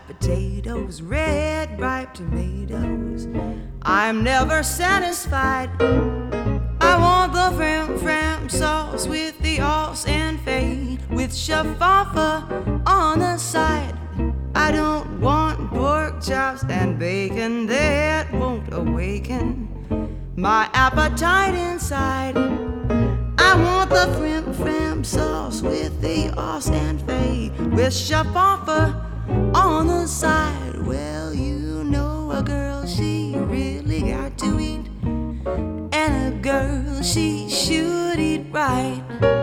mashed potatoes, red ripe tomatoes. I'm never satisfied. I want the fram sauce with the os and fade, with shaffa on the side. I don't want pork chops and bacon that won't awaken my appetite inside. I want the fram sauce with the os and fade, with shaffa on the side. Well, you know a girl, she really got to eat, and a girl, she should eat right.